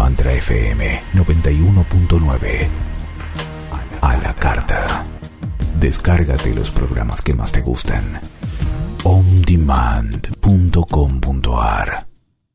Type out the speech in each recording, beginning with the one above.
Mantra FM 91.9. A la carta. Descárgate los programas que más te gustan. ondemand.com.ar.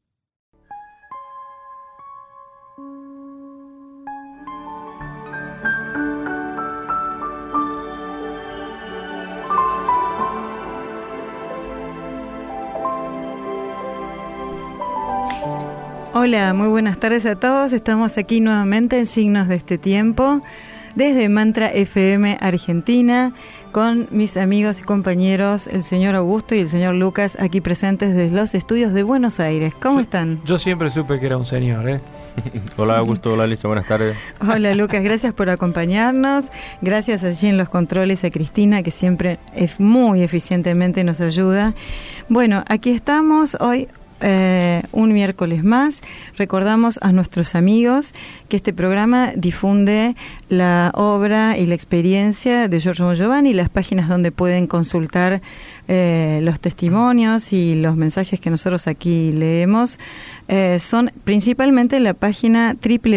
Hola, muy buenas tardes a todos. Estamos aquí nuevamente en Signos de este Tiempo, desde Mantra FM Argentina, con mis amigos y compañeros, el señor Augusto y el señor Lucas, aquí presentes desde los estudios de Buenos Aires. ¿Cómo están? Yo siempre supe que era un señor, ¿eh? Hola Augusto, hola Lisa, buenas tardes. Hola Lucas, gracias por acompañarnos. Gracias allí en los controles a Cristina, que siempre muy eficientemente nos ayuda. Bueno, aquí estamos hoy. Un miércoles más. Recordamos a nuestros amigos que este programa difunde la obra y la experiencia de Giorgio Bon Giovanni, las páginas donde pueden consultar los testimonios y los mensajes que nosotros aquí leemos son principalmente la página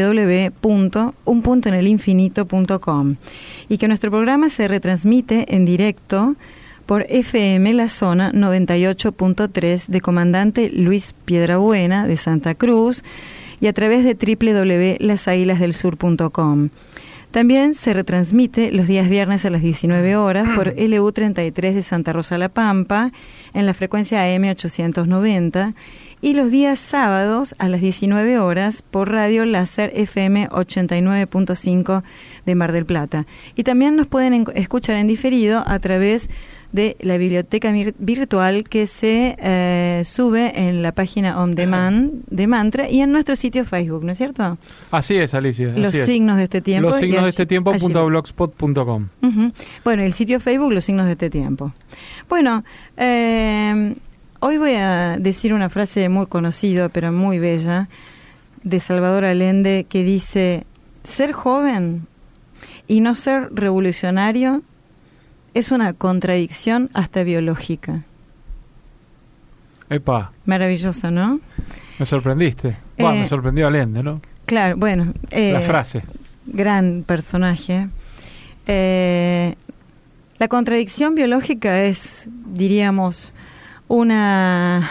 www.unpuntoenelinfinito.com, y que nuestro programa se retransmite en directo por FM La Zona 98.3 de Comandante Luis Piedrabuena de Santa Cruz y a través de www.lasaguilasdelsur.com. También se retransmite los días viernes a las 19 horas por LU33 de Santa Rosa La Pampa en la frecuencia AM 890 y los días sábados a las 19 horas por Radio Láser FM 89.5 de Mar del Plata. Y también nos pueden escuchar en diferido a través de la biblioteca virtual que se sube en la página On Demand de Mantra y en nuestro sitio Facebook, ¿no es cierto? Así es, Alicia. Los signos de este tiempo. Los signos de este tiempo.blogspot.com. Bueno, el sitio Facebook, Los signos de este tiempo. Bueno, hoy voy a decir una frase muy conocida, pero muy bella, de Salvador Allende, que dice: ser joven y no ser revolucionario es una contradicción hasta biológica. Epa. Maravilloso, ¿no? Me sorprendiste. Me sorprendió Allende, ¿no? Claro, bueno. La frase. Gran personaje. La contradicción biológica es, diríamos, una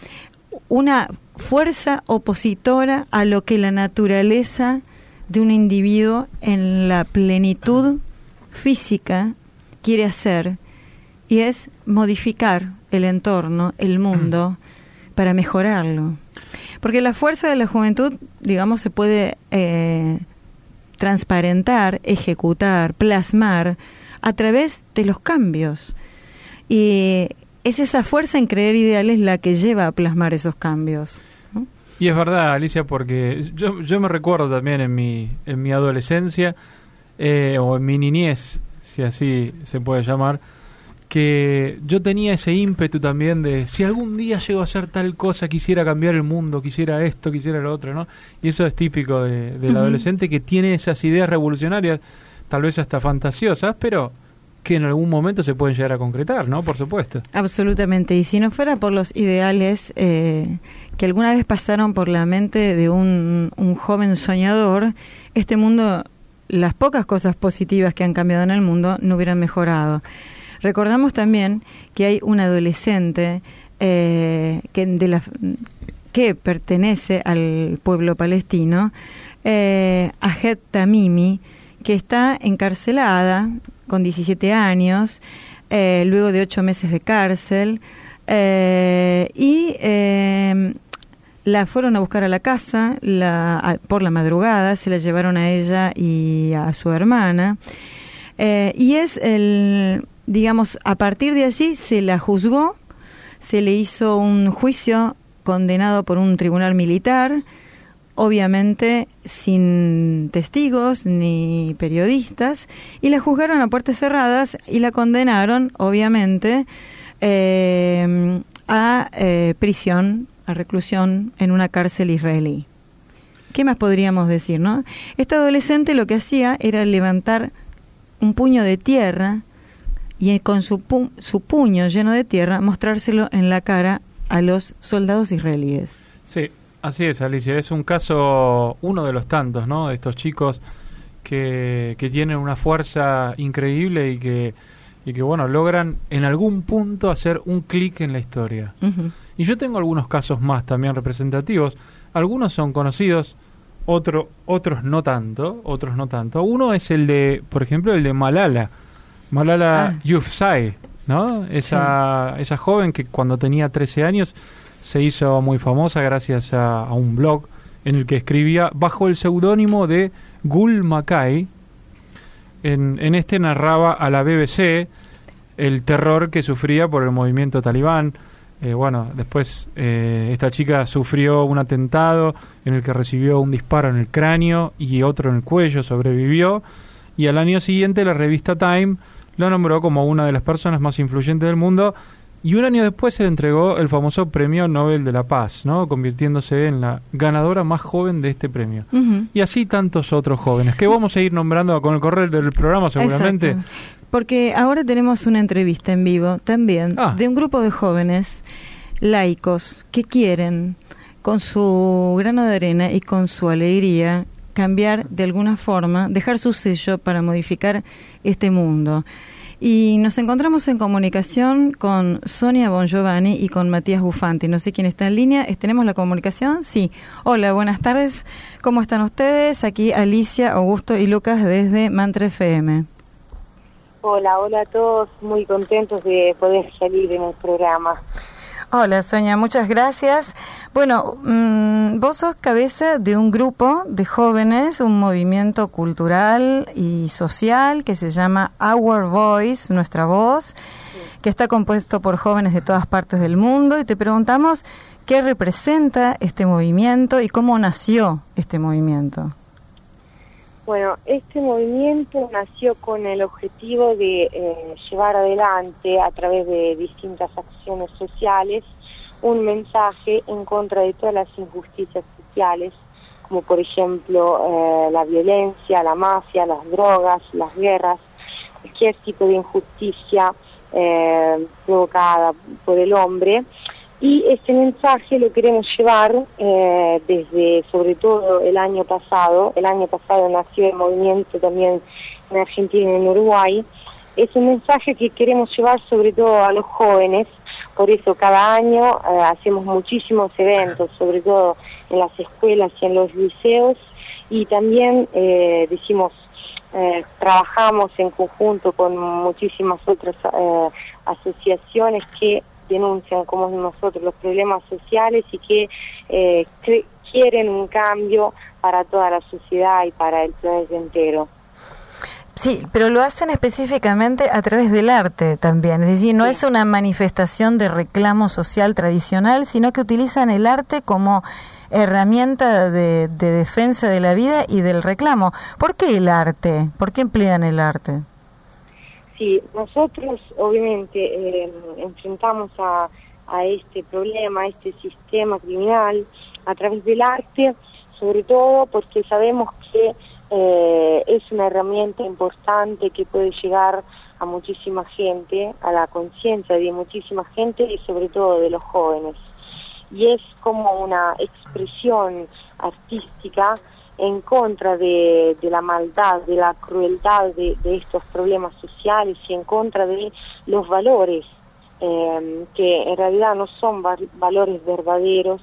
fuerza opositora a lo que la naturaleza de un individuo en la plenitud física quiere hacer, y es modificar el entorno, el mundo, para mejorarlo. Porque la fuerza de la juventud, digamos, se puede transparentar, ejecutar, plasmar a través de los cambios. Y es esa fuerza en creer ideales la que lleva a plasmar esos cambios, ¿no? Y es verdad, Alicia, porque yo me recuerdo también en mi adolescencia o en mi niñez, si así se puede llamar, que yo tenía ese ímpetu también de si algún día llego a hacer tal cosa, quisiera cambiar el mundo, quisiera esto, quisiera lo otro, ¿no? Y eso es típico del adolescente, que tiene esas ideas revolucionarias, tal vez hasta fantasiosas, pero que en algún momento se pueden llegar a concretar, ¿no? Por supuesto. Absolutamente. Y si no fuera por los ideales que alguna vez pasaron por la mente de un joven soñador, este mundo, las pocas cosas positivas que han cambiado en el mundo no hubieran mejorado. Recordamos también que hay un adolescente que pertenece al pueblo palestino, Ahed Tamimi, que está encarcelada con 17 años, luego de 8 meses de cárcel, y la fueron a buscar a la casa por la madrugada, se la llevaron a ella y a su hermana, y es digamos, a partir de allí se la juzgó, se le hizo un juicio condenado por un tribunal militar, obviamente sin testigos ni periodistas, y la juzgaron a puertas cerradas y la condenaron, obviamente, a prisión, a reclusión en una cárcel israelí. ¿Qué más podríamos decir, no? Este adolescente lo que hacía era levantar un puño de tierra y con su puño lleno de tierra mostrárselo en la cara a los soldados israelíes. Sí, Así es, Alicia, es un caso, uno de los tantos, ¿no? De estos chicos que tienen una fuerza increíble y que bueno, logran en algún punto hacer un clic en la historia. Uh-huh. Y yo tengo algunos casos más también representativos. Algunos son conocidos, otros no tanto. Uno es el de, por ejemplo, el de Malala Yousafzai, ¿no? Esa joven que cuando tenía 13 años se hizo muy famosa gracias a un blog en el que escribía bajo el seudónimo de Gul Mackay. En este narraba a la BBC el terror que sufría por el movimiento talibán. Después esta chica sufrió un atentado en el que recibió un disparo en el cráneo y otro en el cuello, sobrevivió, y al año siguiente la revista Time lo nombró como una de las personas más influyentes del mundo, y un año después se le entregó el famoso Premio Nobel de la Paz, ¿no? Convirtiéndose en la ganadora más joven de este premio. Uh-huh. Y así tantos otros jóvenes, que vamos a ir nombrando con el correr del programa seguramente. Exacto. Porque ahora tenemos una entrevista en vivo también de un grupo de jóvenes laicos que quieren, con su grano de arena y con su alegría, cambiar de alguna forma, dejar su sello para modificar este mundo. Y nos encontramos en comunicación con Sonia Bongiovanni y con Matías Bufanti. No sé quién está en línea. ¿Tenemos la comunicación? Sí. Hola, buenas tardes. ¿Cómo están ustedes? Aquí Alicia, Augusto y Lucas desde Mantra FM. Hola a todos. Muy contentos de poder salir en el programa. Hola, Sonia, muchas gracias. Bueno, vos sos cabeza de un grupo de jóvenes, un movimiento cultural y social que se llama Our Voice, Nuestra Voz, que está compuesto por jóvenes de todas partes del mundo, y te preguntamos qué representa este movimiento y cómo nació este movimiento. Bueno, este movimiento nació con el objetivo de llevar adelante, a través de distintas acciones sociales, un mensaje en contra de todas las injusticias sociales, como por ejemplo la violencia, la mafia, las drogas, las guerras, cualquier tipo de injusticia provocada por el hombre. Y este mensaje lo queremos llevar desde, sobre todo, el año pasado. El año pasado nació el movimiento también en Argentina y en Uruguay. Es un mensaje que queremos llevar sobre todo a los jóvenes. Por eso cada año hacemos muchísimos eventos, sobre todo en las escuelas y en los liceos. Y también trabajamos en conjunto con muchísimas otras asociaciones que denuncian como nosotros los problemas sociales y que quieren un cambio para toda la sociedad y para el planeta entero. Sí, pero lo hacen específicamente a través del arte también, es decir, no es una manifestación de reclamo social tradicional, sino que utilizan el arte como herramienta de defensa de la vida y del reclamo. ¿Por qué el arte? ¿Por qué emplean el arte? Sí, nosotros obviamente enfrentamos a este problema, a este sistema criminal a través del arte, sobre todo porque sabemos que es una herramienta importante que puede llegar a muchísima gente, a la conciencia de muchísima gente y sobre todo de los jóvenes. Y es como una expresión artística en contra de la maldad, de la crueldad de estos problemas sociales y en contra de los valores que en realidad no son valores verdaderos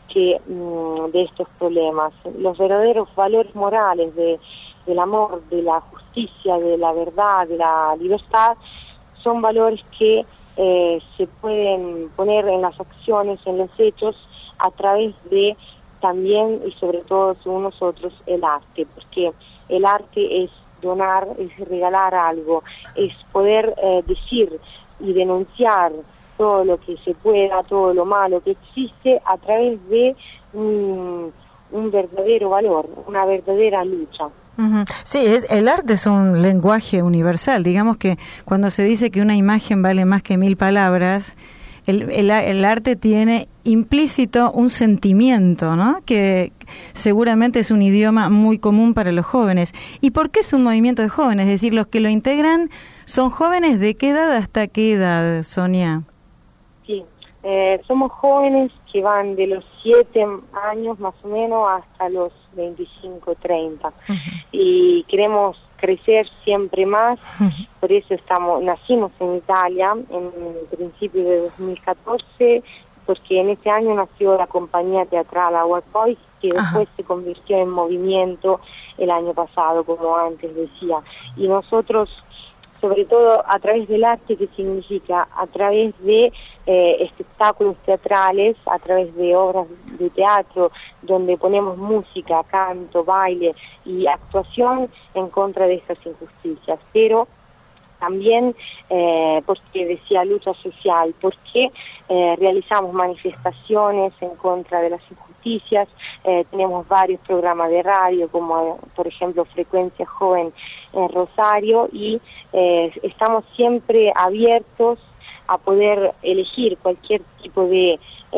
de estos problemas. Los verdaderos valores morales del amor, de la justicia, de la verdad, de la libertad, son valores que se pueden poner en las acciones, en los hechos, a través de también y sobre todo según nosotros el arte, porque el arte es donar, es regalar algo, es poder decir y denunciar todo lo que se pueda, todo lo malo que existe a través de un verdadero valor, una verdadera lucha. Uh-huh. Sí, el arte es un lenguaje universal. Digamos que cuando se dice que una imagen vale más que 1000 palabras, el arte tiene implícito un sentimiento, ¿no? Que seguramente es un idioma muy común para los jóvenes. ¿Y por qué es un movimiento de jóvenes? Es decir, los que lo integran son jóvenes ¿de qué edad hasta qué edad, Sonia? Sí, Somos jóvenes que van de los 7 años más o menos hasta los 25, 30. Uh-huh. Y queremos crecer siempre más. Uh-huh. Por eso nacimos en Italia en principio de 2014, porque en ese año nació la compañía teatral Our Voice, que después se convirtió en movimiento el año pasado, como antes decía. Y nosotros, sobre todo a través del arte, que significa a través de espectáculos teatrales, a través de obras de teatro, donde ponemos música, canto, baile y actuación en contra de estas injusticias. Pero también, porque decía lucha social, porque realizamos manifestaciones en contra de las injusticias, tenemos varios programas de radio, como por ejemplo Frecuencia Joven en Rosario, y estamos siempre abiertos a poder elegir cualquier tipo de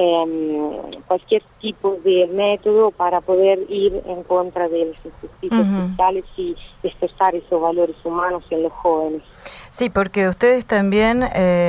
método para poder ir en contra de las injusticias sociales y despertar esos valores humanos en los jóvenes. Sí, porque ustedes también,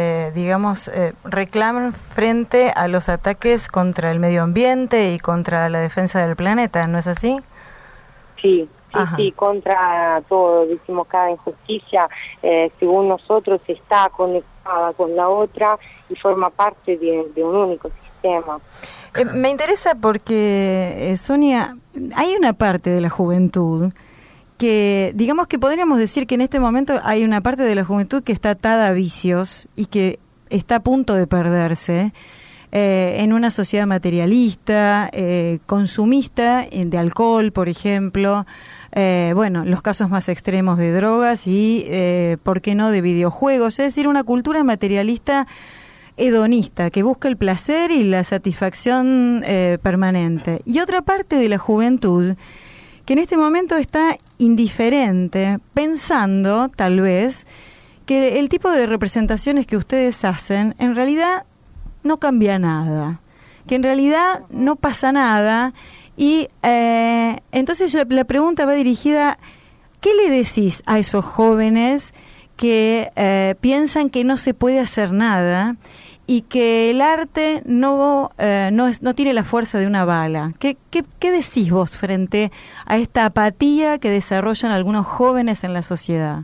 reclaman frente a los ataques contra el medio ambiente y contra la defensa del planeta, ¿no es así? Sí, contra todo. Decimos, cada injusticia, según nosotros, está conectada con la otra y forma parte de un único sistema. Me interesa porque, Sonia, hay una parte de la juventud que, digamos que podríamos decir que en este momento hay una parte de la juventud que está atada a vicios y que está a punto de perderse en una sociedad materialista, consumista, de alcohol, por ejemplo, los casos más extremos de drogas y, ¿por qué no?, de videojuegos, es decir, una cultura materialista hedonista que busca el placer y la satisfacción permanente. Y otra parte de la juventud que en este momento está indiferente, pensando, tal vez, que el tipo de representaciones que ustedes hacen, en realidad no cambia nada, que en realidad no pasa nada, y entonces la pregunta va dirigida, ¿qué le decís a esos jóvenes que piensan que no se puede hacer nada y que el arte no tiene la fuerza de una bala? ¿Qué decís vos frente a esta apatía que desarrollan algunos jóvenes en la sociedad?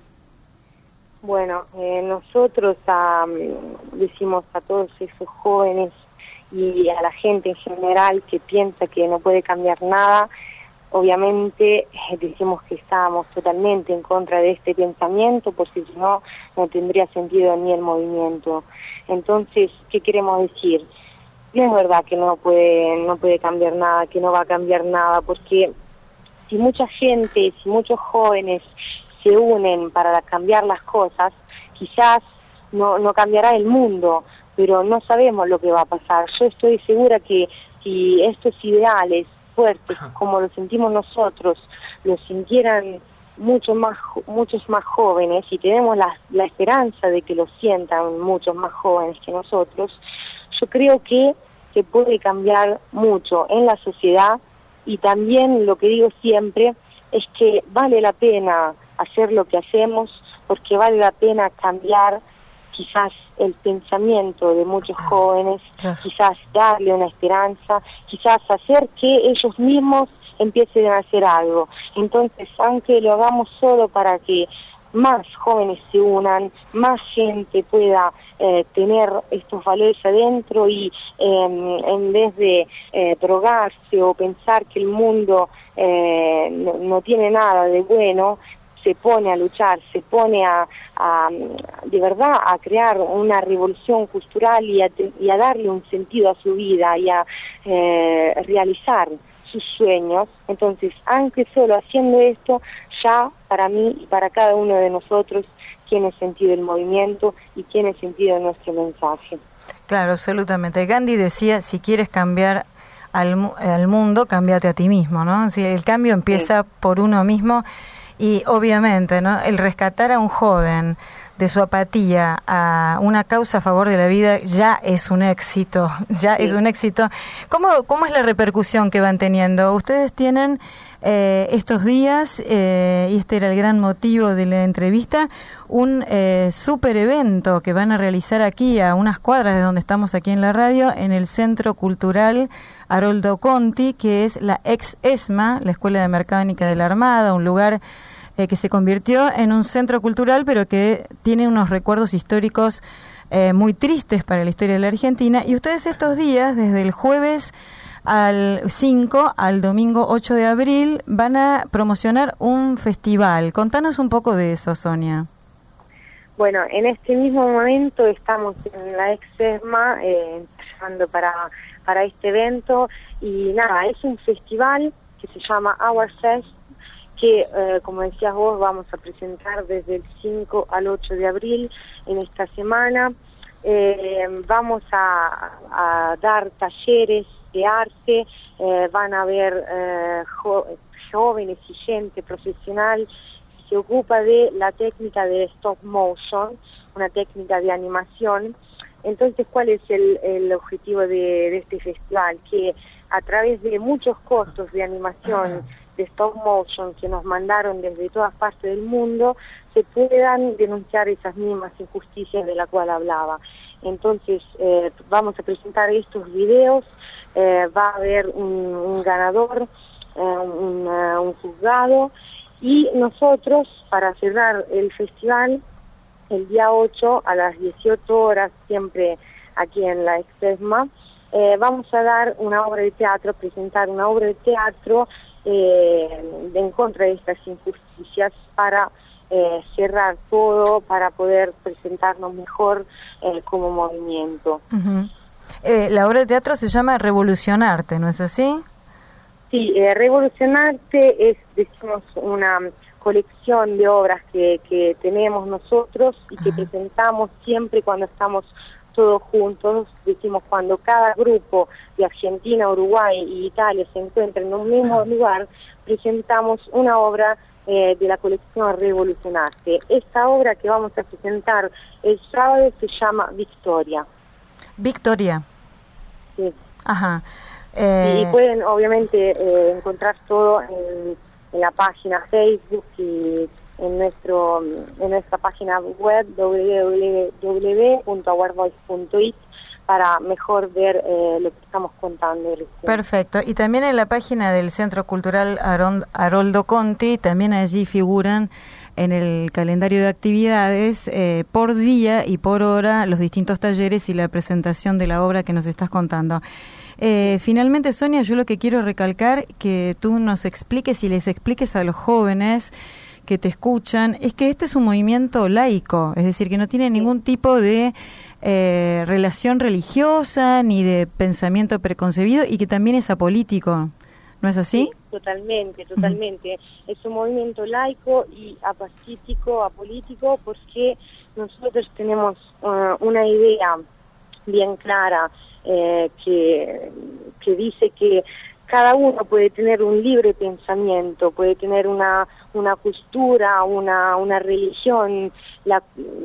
Bueno, nosotros decimos a todos esos jóvenes y a la gente en general que piensa que no puede cambiar nada, obviamente decimos que estamos totalmente en contra de este pensamiento, porque si no, no tendría sentido ni el movimiento. Entonces, ¿qué queremos decir? No es verdad que no puede cambiar nada, que no va a cambiar nada, porque si mucha gente, si muchos jóvenes se unen para cambiar las cosas, quizás no cambiará el mundo, pero no sabemos lo que va a pasar. Yo estoy segura que si estos ideales fuertes, como lo sentimos nosotros, lo sintieran muchos más jóvenes, y tenemos la esperanza de que lo sientan muchos más jóvenes que nosotros, yo creo que se puede cambiar mucho en la sociedad. Y también lo que digo siempre es que vale la pena hacer lo que hacemos, porque vale la pena cambiar quizás el pensamiento de muchos jóvenes, quizás darle una esperanza, quizás hacer que ellos mismos empiecen a hacer algo. Entonces, aunque lo hagamos solo para que más jóvenes se unan, más gente pueda tener estos valores adentro y en vez de drogarse o pensar que el mundo no tiene nada de bueno, se pone a luchar, se pone de verdad a crear una revolución cultural y a darle un sentido a su vida y a realizar sus sueños. Entonces, aunque solo haciendo esto, ya para mí y para cada uno de nosotros tiene sentido el movimiento y tiene sentido nuestro mensaje. Claro, absolutamente. Gandhi decía, si quieres cambiar al mundo, cámbiate a ti mismo, ¿no? Si el cambio empieza por uno mismo. Y obviamente, ¿no?, el rescatar a un joven de su apatía a una causa a favor de la vida ya es un éxito, es un éxito. ¿Cómo es la repercusión que van teniendo? Ustedes tienen estos días, y este era el gran motivo de la entrevista, un super evento que van a realizar aquí a unas cuadras de donde estamos aquí en la radio, en el Centro Cultural Haroldo Conti, que es la ex ESMA, la Escuela de Mecánica de la Armada, un lugar que se convirtió en un centro cultural, pero que tiene unos recuerdos históricos muy tristes para la historia de la Argentina. Y ustedes estos días, desde el jueves al 5 al domingo 8 de abril, van a promocionar un festival. Contanos un poco de eso, Sonia. Bueno, en este mismo momento estamos en la ex-ESMA ensayando para este evento, y nada, es un festival que se llama Our Fest, que como decías vos, vamos a presentar desde el 5 al 8 de abril en esta semana. Vamos a dar talleres de arte, van a haber jóvenes y gente profesional que se ocupa de la técnica de stop motion, una técnica de animación. Entonces, ¿cuál es el objetivo de este festival? Que a través de muchos cortos de animación de stop motion que nos mandaron desde todas partes del mundo, se puedan denunciar esas mismas injusticias de la cual hablaba. Entonces, vamos a presentar estos videos, va a haber un ganador, un juzgado, y nosotros, para cerrar el festival, el día 8 a las 18 horas, siempre aquí en la ex-ESMA, vamos a dar una obra de teatro, presentar una obra de teatro en contra de estas injusticias, para cerrar todo, para poder presentarnos mejor como movimiento. Uh-huh. La obra de teatro se llama Revolucionarte, ¿no es así? Sí, Revolucionarte es, decimos, una colección de obras que tenemos nosotros y que presentamos siempre cuando estamos todos juntos. Decimos, cuando cada grupo de Argentina, Uruguay y Italia se encuentra en un mismo lugar, presentamos una obra de la colección Revolucionarte. Esta obra que vamos a presentar el sábado se llama Victoria. Victoria. Sí. Ajá. Y pueden obviamente encontrar todo en la página Facebook y en nuestra página web www.ourvoice.it para mejor ver lo que estamos contando. Perfecto. Y también en la página del Centro Cultural Haroldo Conti, también allí figuran en el calendario de actividades por día y por hora los distintos talleres y la presentación de la obra que nos estás contando. Finalmente, Sonia, yo lo que quiero recalcar, que tú nos expliques y les expliques a los jóvenes que te escuchan, es que este es un movimiento laico, es decir, que no tiene ningún tipo de relación religiosa ni de pensamiento preconcebido, y que también es apolítico, ¿no es así? Sí, totalmente. Es un movimiento laico y apolítico, porque nosotros tenemos una idea bien clara que dice que cada uno puede tener un libre pensamiento, puede tener una cultura, una religión, la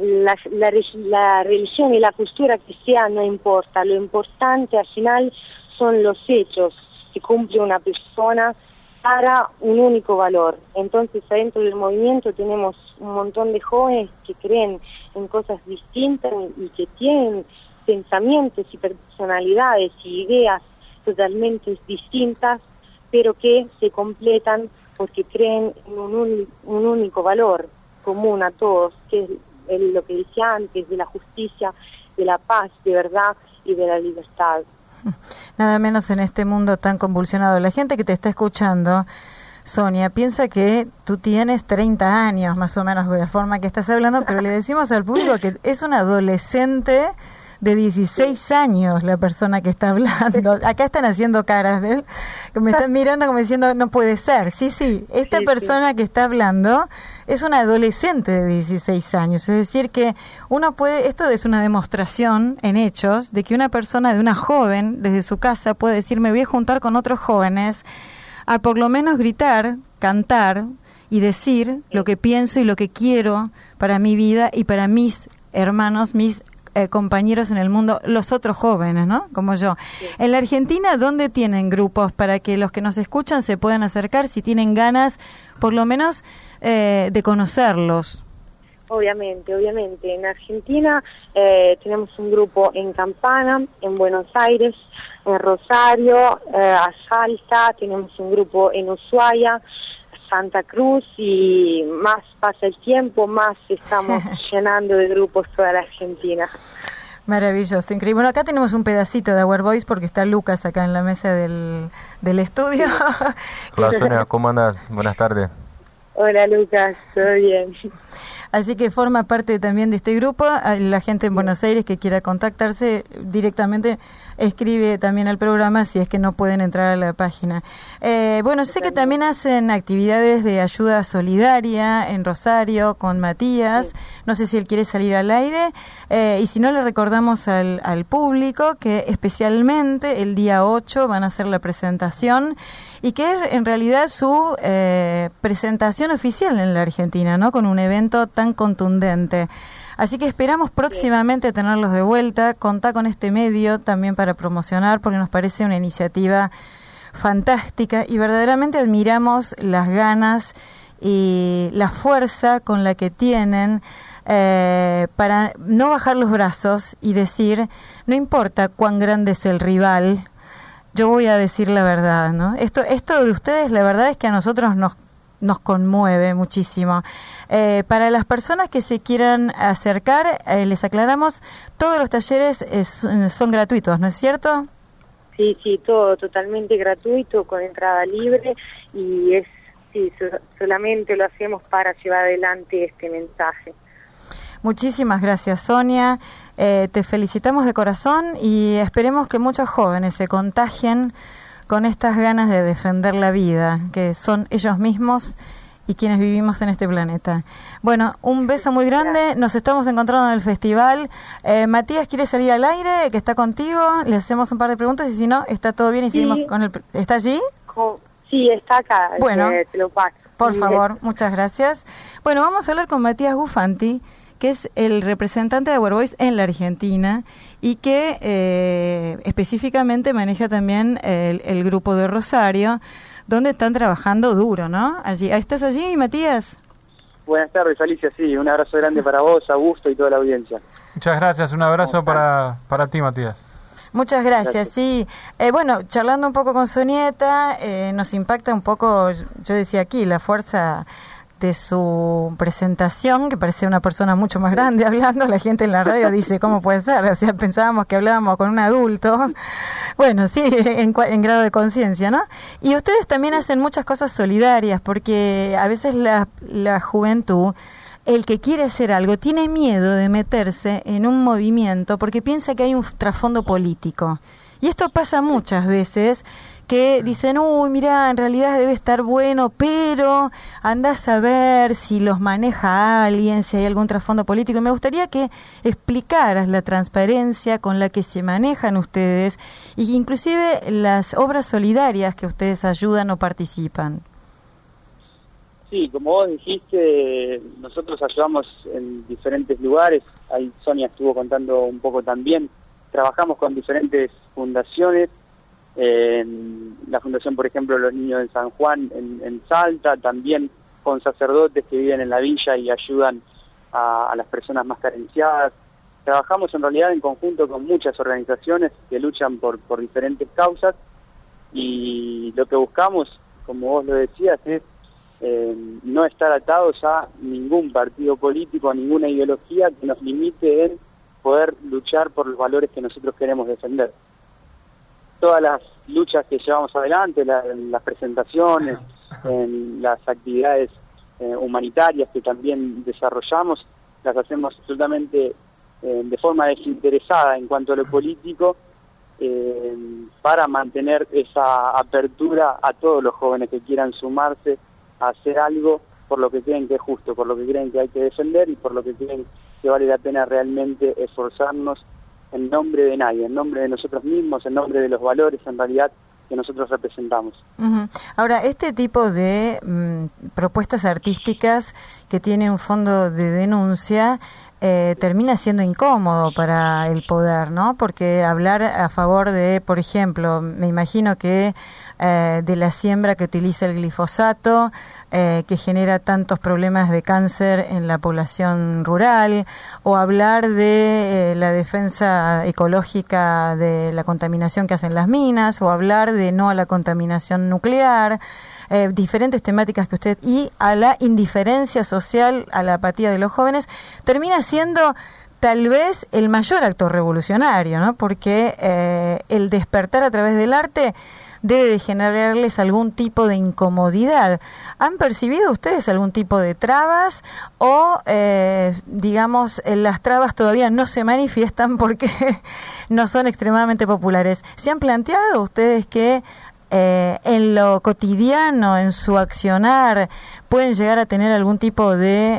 religión y la cultura que sea no importa, lo importante al final son los hechos que cumple una persona para un único valor. Entonces, adentro del movimiento tenemos un montón de jóvenes que creen en cosas distintas y que tienen pensamientos y personalidades y ideas totalmente distintas, pero que se completan porque creen en un único valor común a todos, que es lo que decía antes, de la justicia, de la paz, de verdad y de la libertad. Nada menos en este mundo tan convulsionado. La gente que te está escuchando, Sonia, piensa que tú tienes 30 años más o menos de la forma que estás hablando, pero le decimos al público que es una adolescente de 16 años la persona que está hablando. Acá están haciendo caras, ¿ves? Que me están mirando como diciendo, no puede ser. Sí, esta persona que está hablando es una adolescente de 16 años. Es decir, que uno puede, esto es una demostración en hechos de que una persona, de una joven, desde su casa puede decir, me voy a juntar con otros jóvenes a por lo menos gritar, cantar y decir lo que pienso y lo que quiero para mi vida y para mis hermanos, mis compañeros en el mundo, los otros jóvenes, ¿no? Como yo. Sí. En la Argentina, ¿dónde tienen grupos para que los que nos escuchan se puedan acercar si tienen ganas, por lo menos, de conocerlos? Obviamente. En Argentina tenemos un grupo en Campana, en Buenos Aires, en Rosario, a Salta, tenemos un grupo en Ushuaia, Santa Cruz, y más pasa el tiempo, más estamos llenando de grupos toda la Argentina. Maravilloso, increíble. Bueno, acá tenemos un pedacito de Our Voice porque está Lucas acá en la mesa del estudio. Hola Sonia, ¿cómo andas? Buenas tardes. Hola Lucas, ¿todo bien? Así que forma parte también de este grupo. La gente en Buenos Aires que quiera contactarse directamente escribe también al programa si es que no pueden entrar a la página. Bueno, sé que también hacen actividades de ayuda solidaria en Rosario con Matías. No sé si él quiere salir al aire. Y si no, le recordamos al público que especialmente el día 8 van a hacer la presentación y que es en realidad su presentación oficial en la Argentina, ¿no? Con un evento tan contundente. Así que esperamos próximamente tenerlos de vuelta, contar con este medio también para promocionar, porque nos parece una iniciativa fantástica y verdaderamente admiramos las ganas y la fuerza con la que tienen para no bajar los brazos y decir, no importa cuán grande es el rival, yo voy a decir la verdad, ¿no? Esto de ustedes, la verdad es que a nosotros nos conmueve muchísimo. Para las personas que se quieran acercar, les aclaramos, todos los talleres son gratuitos, ¿no es cierto? Sí, todo totalmente gratuito, con entrada libre, y solamente lo hacemos para llevar adelante este mensaje. Muchísimas gracias, Sonia. Te felicitamos de corazón y esperemos que muchos jóvenes se contagien con estas ganas de defender la vida, que son ellos mismos y quienes vivimos en este planeta. Bueno, un beso muy grande, nos estamos encontrando en el festival. Matías quiere salir al aire, que está contigo, le hacemos un par de preguntas y si no, está todo bien y seguimos con el... ¿Está allí? Sí, está acá, bueno, te lo paso. Por favor, muchas gracias. Bueno, vamos a hablar con Matías Gufanti, que es el representante de Our Voice en la Argentina y que específicamente maneja también el grupo de Rosario, donde están trabajando duro, ¿no? Allí, ¿estás allí, Matías? Buenas tardes, Alicia, sí, un abrazo grande para vos, Augusto y toda la audiencia. Muchas gracias, un abrazo para ti, Matías. Muchas gracias, sí. Bueno, charlando un poco con Sonieta, nos impacta un poco, yo decía aquí, la fuerza de su presentación, que parecía una persona mucho más grande hablando. La gente en la radio dice, ¿cómo puede ser? O sea, pensábamos que hablábamos con un adulto. Bueno, sí, en grado de conciencia, ¿no? Y ustedes también hacen muchas cosas solidarias, porque a veces la juventud, el que quiere hacer algo, tiene miedo de meterse en un movimiento porque piensa que hay un trasfondo político. Y esto pasa muchas veces, que dicen, uy, mira, en realidad debe estar bueno, pero andás a ver si los maneja alguien, si hay algún trasfondo político. Me gustaría que explicaras la transparencia con la que se manejan ustedes y inclusive las obras solidarias que ustedes ayudan o participan. Sí, como vos dijiste, nosotros ayudamos en diferentes lugares. Ahí Sonia estuvo contando un poco también. Trabajamos con diferentes fundaciones. La fundación, por ejemplo, Los Niños de San Juan en Salta, también con sacerdotes que viven en la villa y ayudan a las personas más carenciadas. Trabajamos en realidad en conjunto con muchas organizaciones que luchan por diferentes causas, y lo que buscamos, como vos lo decías, es no estar atados a ningún partido político, a ninguna ideología que nos limite en poder luchar por los valores que nosotros queremos defender. Todas las luchas que llevamos adelante, las presentaciones, las actividades humanitarias que también desarrollamos, las hacemos absolutamente de forma desinteresada en cuanto a lo político, para mantener esa apertura a todos los jóvenes que quieran sumarse a hacer algo por lo que creen que es justo, por lo que creen que hay que defender y por lo que creen que vale la pena realmente esforzarnos en nombre de nadie, en nombre de nosotros mismos, en nombre de los valores en realidad nosotros representamos. Uh-huh. Ahora, este tipo de propuestas artísticas que tiene un fondo de denuncia termina siendo incómodo para el poder, ¿no? Porque hablar a favor de, por ejemplo, me imagino que de la siembra que utiliza el glifosato, que genera tantos problemas de cáncer en la población rural, o hablar de la defensa ecológica de la contaminación que hacen las minas, o hablar de no a la contaminación nuclear, diferentes temáticas que usted, y a la indiferencia social, a la apatía de los jóvenes, termina siendo tal vez el mayor acto revolucionario, ¿no? Porque el despertar a través del arte debe de generarles algún tipo de incomodidad. ¿Han percibido ustedes algún tipo de trabas o, digamos, las trabas todavía no se manifiestan porque no son extremadamente populares? ¿Se han planteado ustedes que en lo cotidiano, en su accionar, pueden llegar a tener algún tipo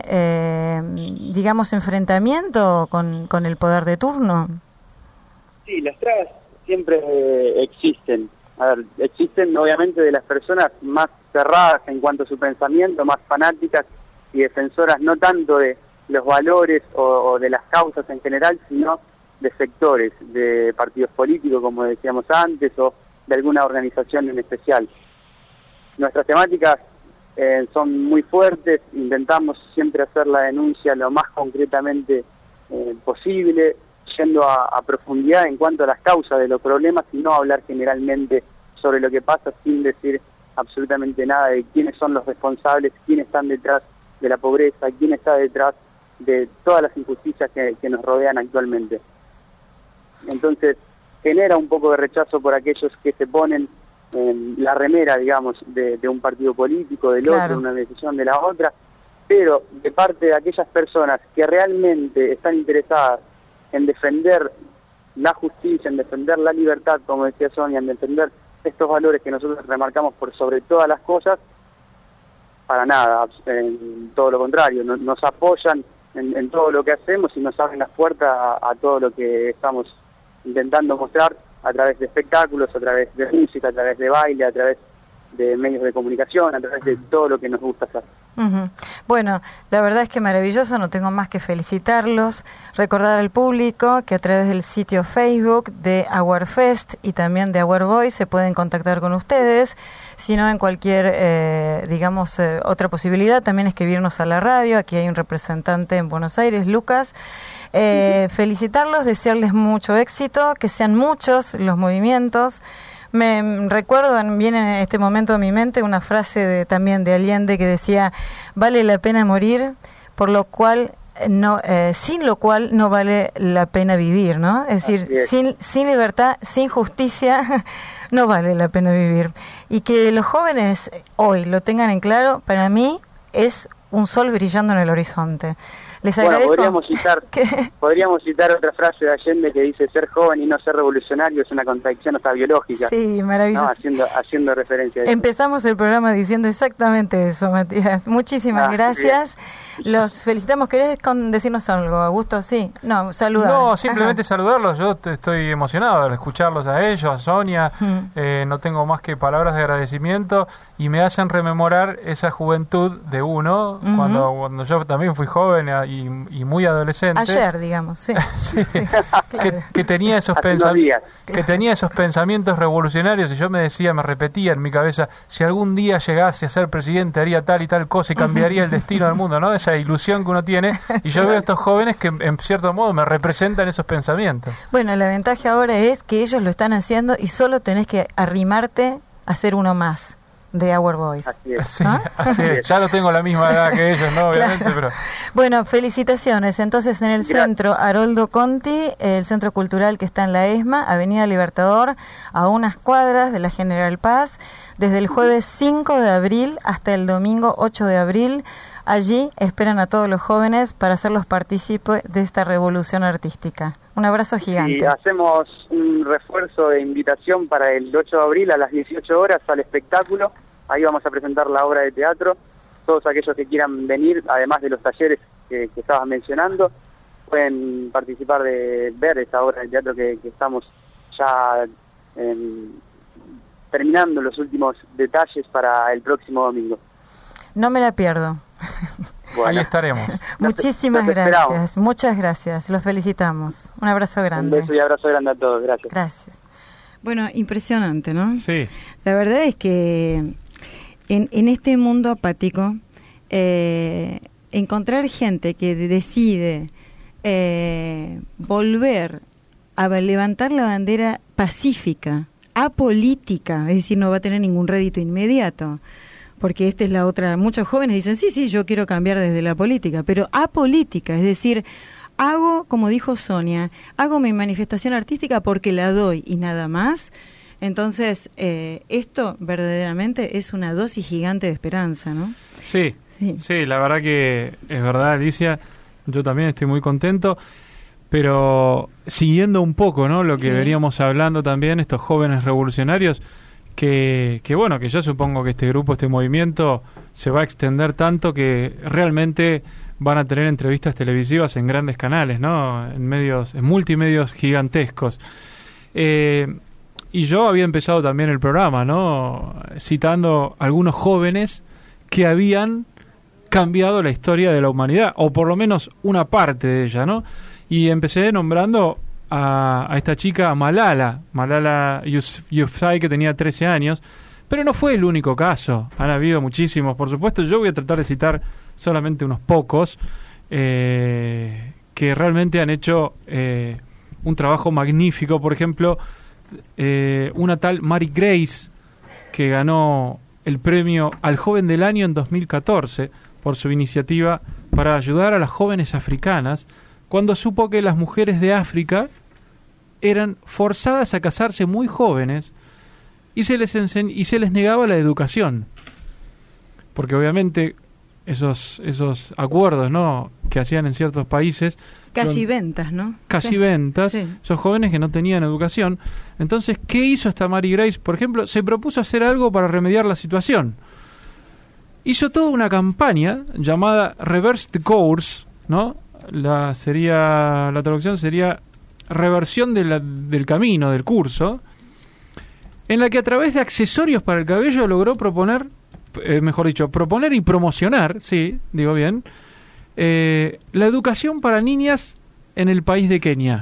de, digamos, enfrentamiento con el poder de turno? Sí, las trabas siempre existen. A ver, existen obviamente de las personas más cerradas en cuanto a su pensamiento, más fanáticas y defensoras no tanto de los valores o de las causas en general, sino de sectores, de partidos políticos, como decíamos antes, o de alguna organización en especial. Nuestras temáticas son muy fuertes, intentamos siempre hacer la denuncia lo más concretamente posible, yendo a profundidad en cuanto a las causas de los problemas y no hablar generalmente sobre lo que pasa sin decir absolutamente nada de quiénes son los responsables, quiénes están detrás de la pobreza, quién está detrás de todas las injusticias que nos rodean actualmente. Entonces, genera un poco de rechazo por aquellos que se ponen la remera, digamos, de un partido político, del Claro. otro, una decisión de la otra, pero de parte de aquellas personas que realmente están interesadas en defender la justicia, en defender la libertad, como decía Sonia, en defender estos valores que nosotros remarcamos por sobre todas las cosas, para nada, todo lo contrario, nos apoyan en todo lo que hacemos y nos abren las puertas a todo lo que estamos intentando mostrar a través de espectáculos, a través de música, a través de baile, a través de medios de comunicación, a través de todo lo que nos gusta hacer. Uh-huh. Bueno, la verdad es que maravilloso, no tengo más que felicitarlos, recordar al público que a través del sitio Facebook de Our Fest y también de Our Voice se pueden contactar con ustedes, si no en cualquier, digamos, otra posibilidad, también escribirnos a la radio, aquí hay un representante en Buenos Aires, Lucas. Felicitarlos, desearles mucho éxito, que sean muchos los movimientos. Me recuerdo, viene en este momento a mi mente una frase también de Allende que decía: vale la pena morir, por lo cual no, sin lo cual no vale la pena vivir, ¿no? Es decir, sin libertad, sin justicia, no vale la pena vivir. Y que los jóvenes hoy lo tengan en claro, para mí es un sol brillando en el horizonte. Les agradezco. Podríamos citar otra frase de Allende que dice: ser joven y no ser revolucionario es una contradicción hasta biológica. Sí, maravilloso. ¿No? Haciendo referencia a eso. Empezamos el programa diciendo exactamente eso, Matías. Muchísimas gracias. Los felicitamos. ¿Querés decirnos algo, Augusto? Sí. No, saludar. No, simplemente saludarlos. Yo estoy emocionado de escucharlos a ellos, a Sonia. No tengo más que palabras de agradecimiento y me hacen rememorar esa juventud de uno, cuando yo también fui joven y muy adolescente. Ayer, digamos, sí. Sí, sí, claro. que tenía esos pensamientos revolucionarios y yo me repetía en mi cabeza, si algún día llegase a ser presidente haría tal y tal cosa y cambiaría el destino del mundo, ¿no? Esa ilusión que uno tiene, y yo veo a estos jóvenes que en cierto modo me representan esos pensamientos. Bueno, la ventaja ahora es que ellos lo están haciendo y solo tenés que arrimarte a ser uno más de Our Voice. Así es. Sí, así es. Ya no tengo la misma edad que ellos, ¿no? Obviamente, claro. Pero... Bueno, felicitaciones. Entonces, en el centro Haroldo Conti, el centro cultural que está en la ESMA, Avenida Libertador, a unas cuadras de la General Paz, desde el jueves 5 de abril hasta el domingo 8 de abril. Allí esperan a todos los jóvenes para hacerlos partícipes de esta revolución artística. Un abrazo gigante. Y hacemos un refuerzo de invitación para el 8 de abril a las 18 horas al espectáculo. Ahí vamos a presentar la obra de teatro. Todos aquellos que quieran venir, además de los talleres que estabas mencionando, pueden participar de ver esta obra de teatro que estamos ya terminando los últimos detalles para el próximo domingo. No me la pierdo. Bueno, ahí estaremos. Muchísimas gracias, muchas gracias, los felicitamos. Un abrazo grande. Un beso y abrazo grande a todos, gracias. Gracias. Bueno, impresionante, ¿no? Sí. La verdad es que en este mundo apático, encontrar gente que decide volver a levantar la bandera pacífica, apolítica, es decir, no va a tener ningún rédito inmediato, porque esta es la otra. Muchos jóvenes dicen, sí, yo quiero cambiar desde la política, pero apolítica, es decir, hago, como dijo Sonia, hago mi manifestación artística porque la doy y nada más. Entonces, esto verdaderamente es una dosis gigante de esperanza, ¿no? Sí, la verdad que es verdad, Alicia, yo también estoy muy contento, pero siguiendo un poco, ¿no?, lo que veníamos hablando también, estos jóvenes revolucionarios, que bueno, que yo supongo que este grupo, este movimiento se va a extender tanto que realmente van a tener entrevistas televisivas en grandes canales, ¿no?, en multimedios gigantescos. Y yo había empezado también el programa, ¿no?, citando algunos jóvenes que habían cambiado la historia de la humanidad, o por lo menos una parte de ella, ¿no? Y empecé nombrando a esta chica Malala Yousafzai, que tenía 13 años, pero no fue el único caso, han habido muchísimos, por supuesto. Yo voy a tratar de citar solamente unos pocos que realmente han hecho un trabajo magnífico. Por ejemplo, una tal Mary Grace, que ganó el premio al Joven del Año en 2014 por su iniciativa para ayudar a las jóvenes africanas, cuando supo que las mujeres de África eran forzadas a casarse muy jóvenes y se les negaba la educación, porque obviamente esos acuerdos, ¿no?, que hacían en ciertos países, casi ventas, ¿no? Casi ventas, esos jóvenes que no tenían educación. Entonces, ¿qué hizo esta Mary Grace? Por ejemplo, se propuso hacer algo para remediar la situación. Hizo toda una campaña llamada Reverse the Course, ¿no? La traducción sería reversión del camino, del curso, en la que a través de accesorios para el cabello logró proponer y promocionar, la educación para niñas en el país de Kenia.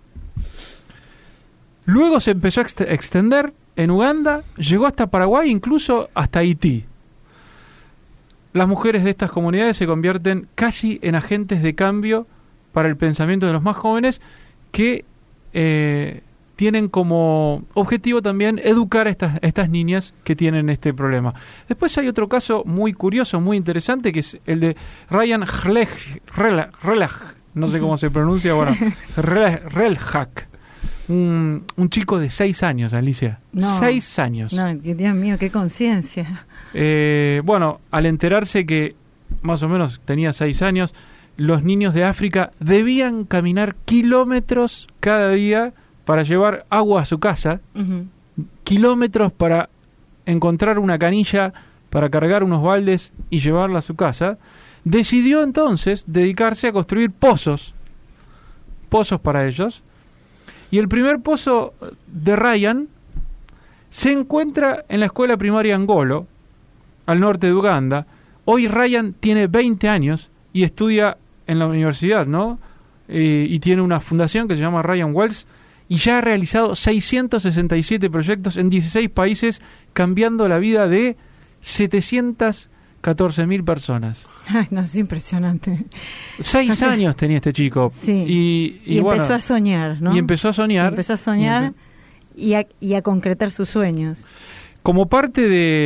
Luego se empezó a extender en Uganda, llegó hasta Paraguay, incluso hasta Haití. Las mujeres de estas comunidades se convierten casi en agentes de cambio para el pensamiento de los más jóvenes, que tienen como objetivo también educar a estas niñas que tienen este problema. Después hay otro caso muy curioso, muy interesante, que es el de Ryan Relach, no sé cómo se pronuncia, bueno, Relach, un chico de 6 años, Alicia. No, 6 años. No, Dios mío, qué conciencia. Bueno, al enterarse que más o menos tenía 6 años, los niños de África debían caminar kilómetros cada día para llevar agua a su casa, kilómetros para encontrar una canilla para cargar unos baldes y llevarla a su casa. Decidió entonces dedicarse a construir pozos para ellos. Y el primer pozo de Ryan se encuentra en la escuela primaria Angolo, al norte de Uganda. Hoy Ryan tiene 20 años y estudia en la universidad, ¿no? Y tiene una fundación que se llama Ryan Wells, y ya ha realizado 667 proyectos en 16 países, cambiando la vida de 714.000 personas. Ay, no, es impresionante. 6 años tenía este chico. Sí. Y bueno, empezó a soñar, ¿no? Y empezó a soñar y a concretar sus sueños. Como parte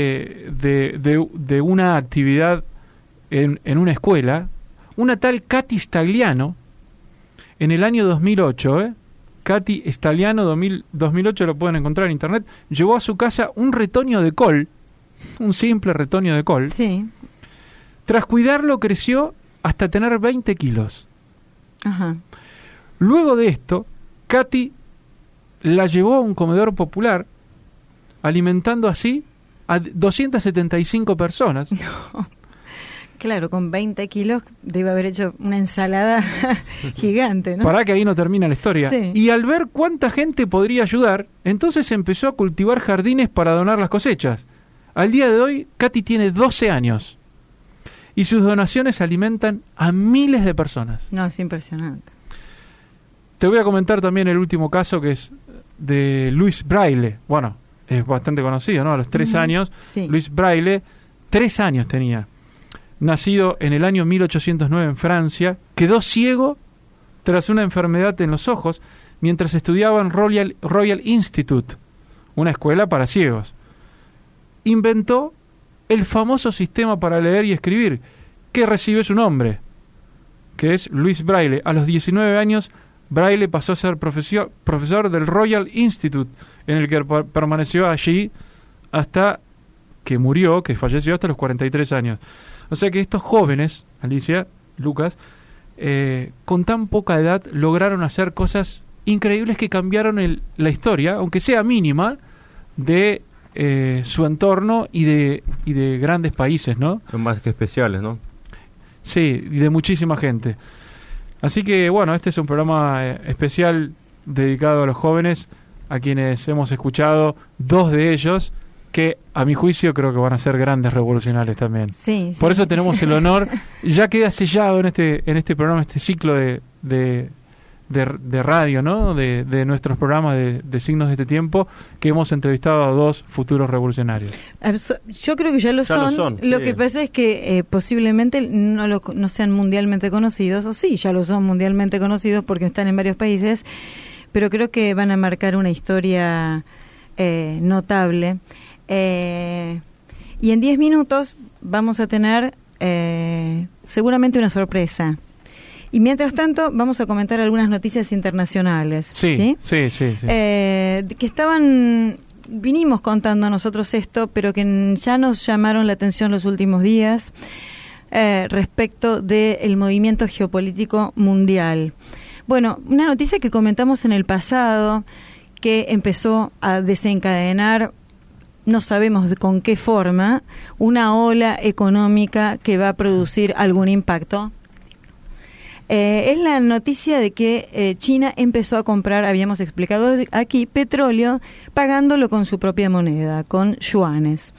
de una actividad en una escuela, una tal Katy Stagliano, en el año 2008, Katy Stagliano 2008, lo pueden encontrar en internet, llevó a su casa un retoño de col, un simple retoño de col. Sí. Tras cuidarlo, creció hasta tener 20 kilos. Ajá. Luego de esto, Katy la llevó a un comedor popular, alimentando así a 275 personas. No. Claro, con 20 kilos debe haber hecho una ensalada gigante, ¿no? Pará que ahí no termina la historia. Sí. Y al ver cuánta gente podría ayudar, entonces empezó a cultivar jardines para donar las cosechas. Al día de hoy, Katy tiene 12 años. Y sus donaciones alimentan a miles de personas. No, es impresionante. Te voy a comentar también el último caso, que es de Louis Braille. Bueno, es bastante conocido, ¿no? A los 3 años, Sí. Louis Braille, 3 años tenía. Nacido en el año 1809 en Francia, quedó ciego tras una enfermedad en los ojos mientras estudiaba en Royal Institute, una escuela para ciegos. Inventó el famoso sistema para leer y escribir, que recibe su nombre, que es Louis Braille. A los 19 años, Braille pasó a ser profesor del Royal Institute, en el que permaneció allí hasta que murió, que falleció hasta los 43 años. O sea que estos jóvenes, Alicia, Lucas, con tan poca edad lograron hacer cosas increíbles que cambiaron la historia, aunque sea mínima, de su entorno y de grandes países, ¿no? Son más que especiales, ¿no? Sí, y de muchísima gente. Así que, bueno, este es un programa especial dedicado a los jóvenes, a quienes hemos escuchado, 2 de ellos, que a mi juicio creo que van a ser grandes revolucionarios también. Sí, Por sí. eso tenemos el honor, ya queda sellado en este programa, este ciclo de radio, ¿no? De nuestros programas de Signos de este Tiempo, que hemos entrevistado a 2 futuros revolucionarios. Yo creo que ya lo son. Lo sí. que pasa es que posiblemente no sean mundialmente conocidos, o sí, ya lo son mundialmente conocidos porque están en varios países, pero creo que van a marcar una historia notable. Y en 10 minutos vamos a tener seguramente una sorpresa. Y mientras tanto vamos a comentar algunas noticias internacionales. Sí. Que vinimos contando nosotros esto, pero que ya nos llamaron la atención los últimos días respecto del movimiento geopolítico mundial. Bueno, una noticia que comentamos en el pasado, que empezó a desencadenar, no sabemos con qué forma, una ola económica que va a producir algún impacto. Es la noticia de que China empezó a comprar, habíamos explicado aquí, petróleo, pagándolo con su propia moneda, con yuanes.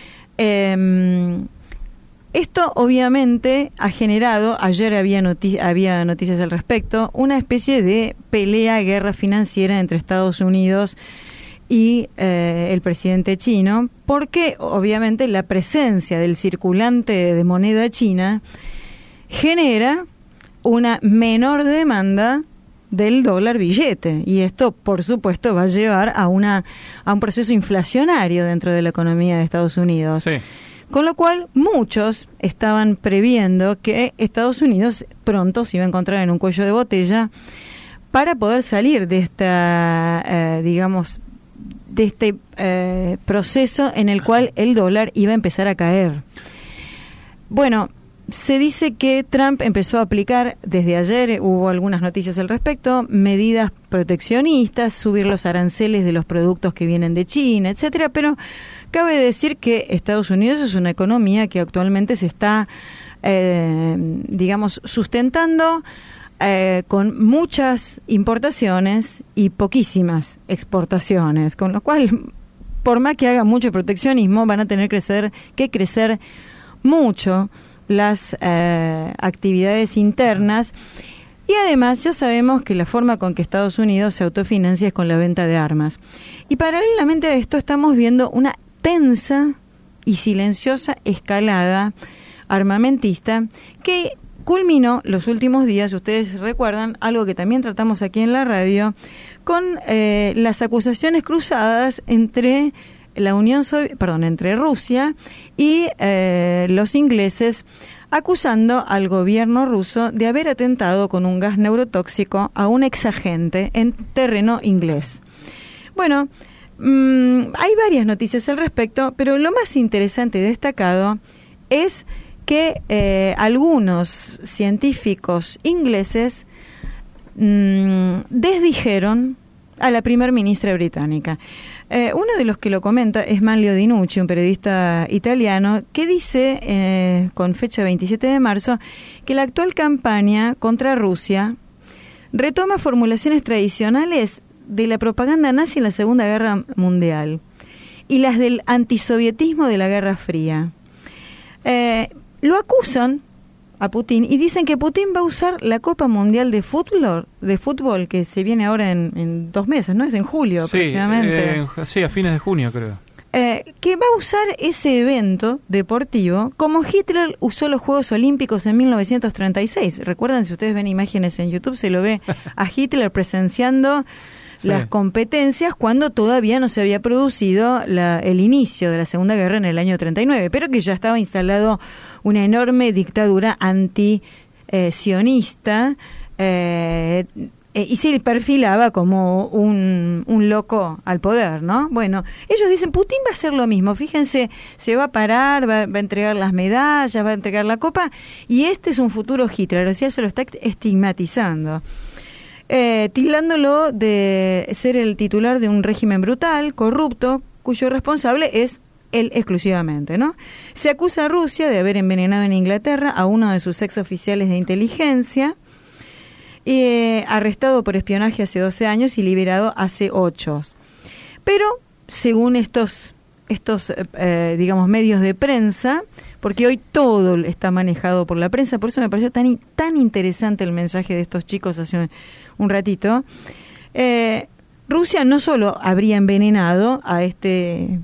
Esto obviamente ha generado, ayer había noticias al respecto, una especie de guerra financiera entre Estados Unidos y el presidente chino, porque obviamente la presencia del circulante de moneda china genera una menor demanda del dólar billete, y esto por supuesto va a llevar a un proceso inflacionario dentro de la economía de Estados Unidos. Sí. Con lo cual muchos estaban previendo que Estados Unidos pronto se iba a encontrar en un cuello de botella para poder salir de esta proceso en el cual el dólar iba a empezar a caer. Bueno, se dice que Trump empezó a aplicar, desde ayer hubo algunas noticias al respecto, medidas proteccionistas, subir los aranceles de los productos que vienen de China, etcétera, pero cabe decir que Estados Unidos es una economía que actualmente se está, sustentando con muchas importaciones y poquísimas exportaciones, con lo cual, por más que haga mucho proteccionismo, van a tener que crecer mucho las actividades internas. Y además ya sabemos que la forma con que Estados Unidos se autofinancia es con la venta de armas. Y paralelamente a esto estamos viendo una tensa y silenciosa escalada armamentista que culminó los últimos días, ustedes recuerdan, algo que también tratamos aquí en la radio, con las acusaciones cruzadas entre entre Rusia y los ingleses, acusando al gobierno ruso de haber atentado con un gas neurotóxico a un exagente en terreno inglés. Bueno, hay varias noticias al respecto, pero lo más interesante y destacado es que algunos científicos ingleses desdijeron a la primer ministra británica. Uno de los que lo comenta es Manlio Dinucci, un periodista italiano, que dice, con fecha 27 de marzo, que la actual campaña contra Rusia retoma formulaciones tradicionales de la propaganda nazi en la Segunda Guerra Mundial y las del antisovietismo de la Guerra Fría. Lo acusan a Putin y dicen que Putin va a usar la Copa Mundial de fútbol que se viene ahora en 2 meses, ¿no? Es en julio aproximadamente. Sí, a fines de junio creo. Que va a usar ese evento deportivo como Hitler usó los Juegos Olímpicos en 1936. Recuerdan, si ustedes ven imágenes en YouTube, se lo ve a Hitler presenciando las competencias cuando todavía no se había producido el inicio de la Segunda Guerra en el año 39, pero que ya estaba instalado una enorme dictadura anti-sionista y se perfilaba como un loco al poder, ¿no? Bueno, ellos dicen, Putin va a hacer lo mismo, fíjense, se va a parar, va a entregar las medallas, va a entregar la copa, y este es un futuro Hitler, o sea, se lo está estigmatizando. Tildándolo de ser el titular de un régimen brutal, corrupto, cuyo responsable es él exclusivamente, ¿no? Se acusa a Rusia de haber envenenado en Inglaterra a uno de sus exoficiales de inteligencia, arrestado por espionaje hace 12 años y liberado hace 8. Pero, según estos digamos, medios de prensa, porque hoy todo está manejado por la prensa, por eso me pareció tan interesante el mensaje de estos chicos hace un ratito. Rusia no solo habría envenenado a este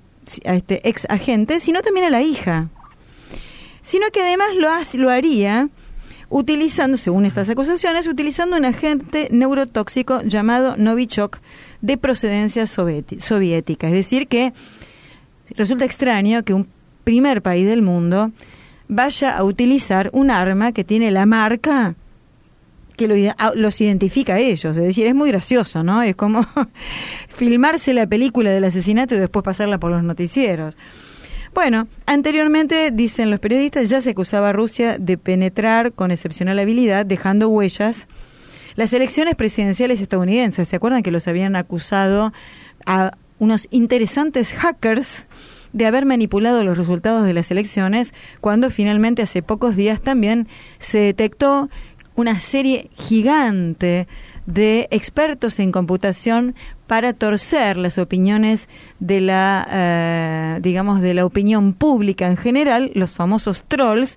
ex agente, sino también a la hija, sino que además lo haría utilizando, según estas acusaciones, utilizando un agente neurotóxico llamado Novichok de procedencia soviética. Es decir, que resulta extraño que un primer país del mundo vaya a utilizar un arma que tiene la marca que los identifica a ellos. Es decir, es muy gracioso, ¿no? Es como filmarse la película del asesinato y después pasarla por los noticieros. Bueno, anteriormente, dicen los periodistas, ya se acusaba a Rusia de penetrar con excepcional habilidad, dejando huellas, las elecciones presidenciales estadounidenses. ¿Se acuerdan que los habían acusado a unos interesantes hackers de haber manipulado los resultados de las elecciones, cuando finalmente hace pocos días también se detectó una serie gigante de expertos en computación para torcer las opiniones de la, digamos, de la opinión pública en general, los famosos trolls,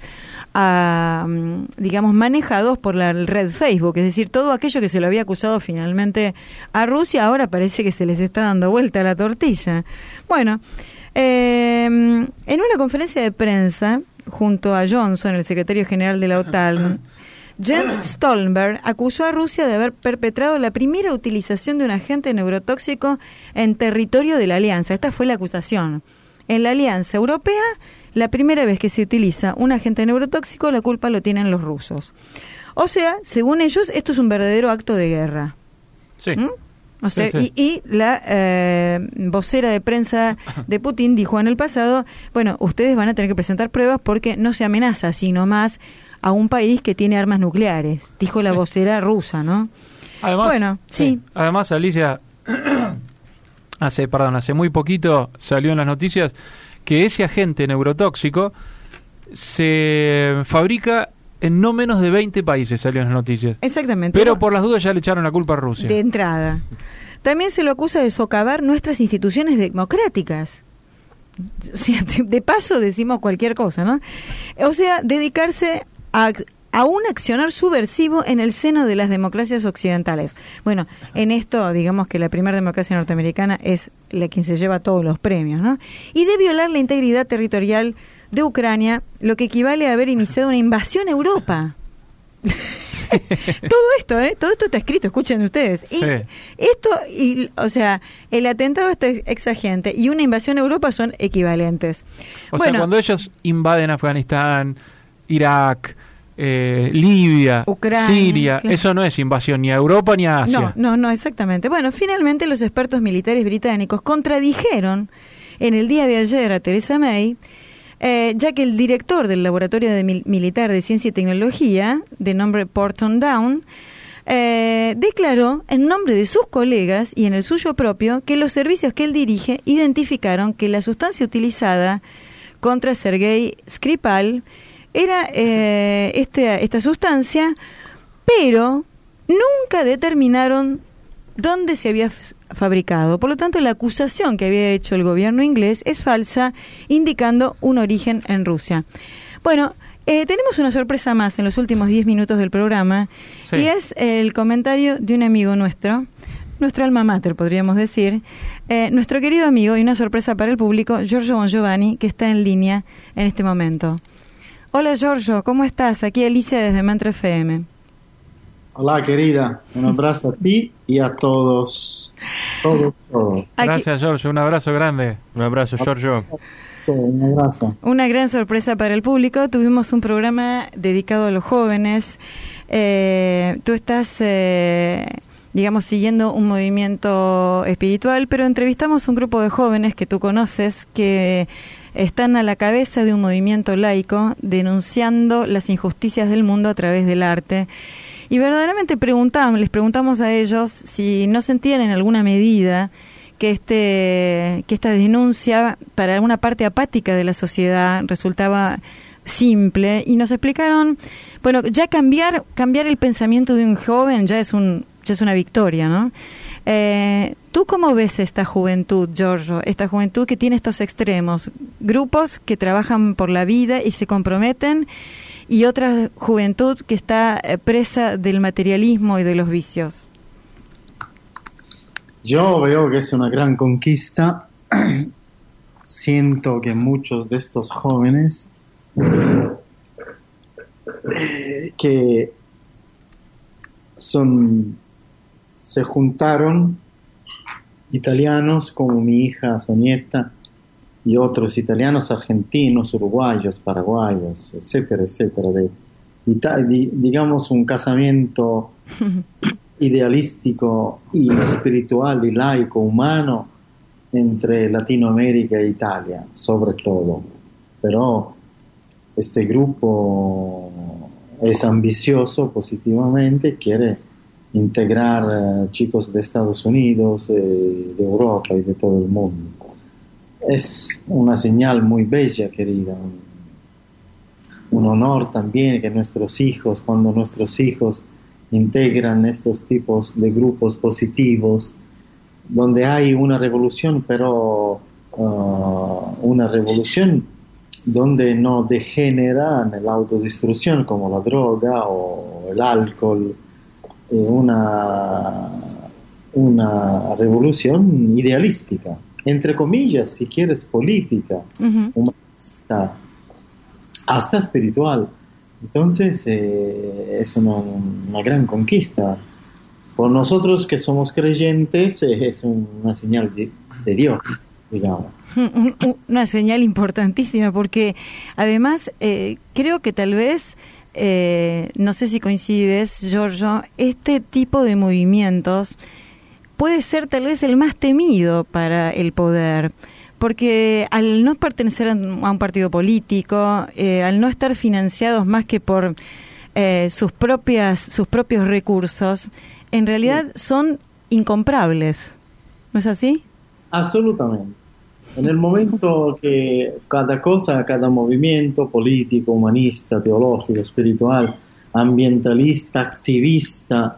digamos, manejados por la red Facebook. Es decir, todo aquello que se lo había acusado finalmente a Rusia, ahora parece que se les está dando vuelta a la tortilla. Bueno, en una conferencia de prensa, junto a Johnson, el secretario general de la OTAN, Jens Stoltenberg acusó a Rusia de haber perpetrado la primera utilización de un agente neurotóxico en territorio de la Alianza. Esta fue la acusación. En la Alianza Europea, la primera vez que se utiliza un agente neurotóxico, la culpa lo tienen los rusos. O sea, según ellos, esto es un verdadero acto de guerra. Sí. O sea, sí. Y la vocera de prensa de Putin dijo en el pasado, bueno, ustedes van a tener que presentar pruebas porque no se amenaza así nomás a un país que tiene armas nucleares, dijo la vocera rusa, ¿no? Además, bueno, sí. Además, Alicia, hace muy poquito salió en las noticias que ese agente neurotóxico se fabrica en no menos de 20 países, salió en las noticias. Exactamente. Pero por las dudas ya le echaron la culpa a Rusia. De entrada. También se lo acusa de socavar nuestras instituciones democráticas. O sea, de paso decimos cualquier cosa, ¿no? O sea, dedicarse a un accionar subversivo en el seno de las democracias occidentales. Bueno, en esto, digamos que la primera democracia norteamericana es la quien se lleva todos los premios, ¿no? Y de violar la integridad territorial de Ucrania, lo que equivale a haber iniciado una invasión a Europa. Todo esto está escrito, escuchen ustedes. Y sí. O sea, el atentado a este ex agente y una invasión a Europa son equivalentes. O sea, cuando ellos invaden Afganistán, Irak, Libia, Ucrania, Siria, claro, eso no es invasión ni a Europa ni a Asia. No, exactamente. Bueno, finalmente los expertos militares británicos contradijeron en el día de ayer a Theresa May, ya que el director del Laboratorio Militar de Ciencia y Tecnología, de nombre Porton Down, declaró en nombre de sus colegas y en el suyo propio que los servicios que él dirige identificaron que la sustancia utilizada contra Sergei Skripal era esta sustancia, pero nunca determinaron dónde se había fabricado. Por lo tanto, la acusación que había hecho el gobierno inglés es falsa, indicando un origen en Rusia. Bueno, tenemos una sorpresa más en los últimos 10 minutos del programa, sí. Y es el comentario de un amigo nuestro alma mater, podríamos decir, nuestro querido amigo, y una sorpresa para el público, Giorgio Bongiovanni, que está en línea en este momento. Hola Giorgio, ¿cómo estás? Aquí Alicia desde Mantra FM. Hola querida, un abrazo a ti y a todos. Gracias Giorgio, un abrazo grande. Un abrazo Giorgio. Un abrazo. Una gran sorpresa para el público. Tuvimos un programa dedicado a los jóvenes. Tú estás, digamos, siguiendo un movimiento espiritual, pero entrevistamos un grupo de jóvenes que tú conoces que están a la cabeza de un movimiento laico denunciando las injusticias del mundo a través del arte. Y verdaderamente les preguntamos a ellos si no sentían en alguna medida que esta denuncia para alguna parte apática de la sociedad resultaba simple, y nos explicaron, bueno, ya cambiar el pensamiento de un joven ya es una victoria, ¿no? ¿Tú cómo ves esta juventud, Giorgio? Esta juventud que tiene estos extremos, grupos que trabajan por la vida y se comprometen, y otra juventud que está presa del materialismo y de los vicios. Yo veo que es una gran conquista. Siento que muchos de estos jóvenes que se juntaron, italianos como mi hija Sonietta y otros italianos, argentinos, uruguayos, paraguayos, etcétera, etcétera, digamos un casamiento idealístico y espiritual y laico, humano, entre Latinoamérica e Italia, sobre todo. Pero este grupo es ambicioso positivamente, quiere integrar chicos de Estados Unidos, de Europa y de todo el mundo. Es una señal muy bella, querida, un honor también que cuando nuestros hijos integran estos tipos de grupos positivos, donde hay una revolución, pero una revolución donde no degenera en la autodestrucción como la droga o el alcohol, una revolución idealística, entre comillas, si quieres, política, humanista, hasta espiritual. Entonces es una gran conquista. Por nosotros que somos creyentes es una señal de Dios, digamos. Una señal importantísima, porque además creo que tal vez, no sé si coincides, Giorgio, este tipo de movimientos puede ser tal vez el más temido para el poder, porque al no pertenecer a un partido político, al no estar financiados más que por sus propios recursos, en realidad son incomprables, ¿no es así? Absolutamente. En el momento que cada movimiento político, humanista, teológico, espiritual, ambientalista, activista,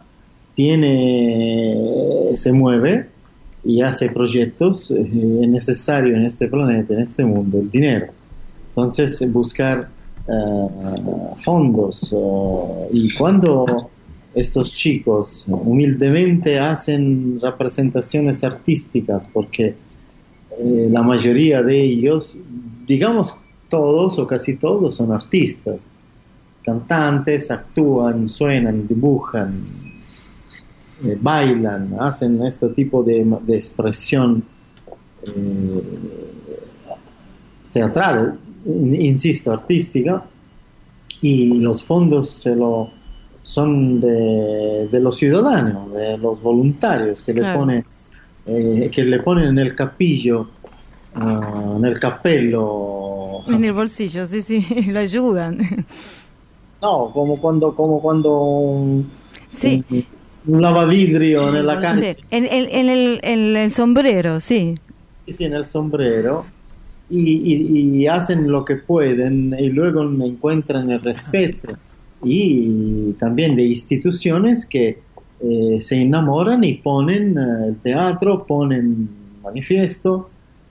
se mueve y hace proyectos, es necesario en este planeta, en este mundo, el dinero. Entonces, buscar fondos. Y cuando estos chicos humildemente hacen representaciones artísticas, porque la mayoría de ellos, digamos todos o casi todos, son artistas, cantantes, actúan, suenan, dibujan, bailan, hacen este tipo de expresión teatral, insisto, artística, y los fondos son de los ciudadanos, de los voluntarios que claro. le ponen en el capillo, en el cappello, en el bolsillo, sí, lo ayudan. No, como cuando sí. un lavavidrio en la cancha. En el sombrero, sí. Sí, en el sombrero. Y hacen lo que pueden y luego encuentran el respeto. Y también de instituciones que se enamoran y ponen el teatro, ponen manifiesto